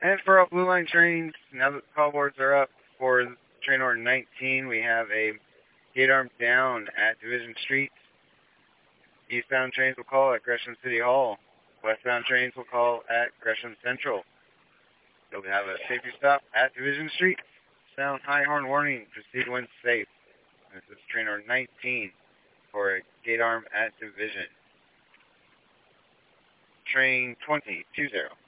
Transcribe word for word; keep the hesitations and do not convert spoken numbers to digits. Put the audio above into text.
And for all Blue Line trains, now that the call boards are up for train order nineteen, we have a gate arm down at Division Street. Eastbound trains will call at Gresham City Hall. Westbound trains will call at Gresham Central. So we have a safety stop at Division Street. Sound high horn warning, proceed when safe. This is train order nineteen for a gate arm at Division. Train twenty, two zero.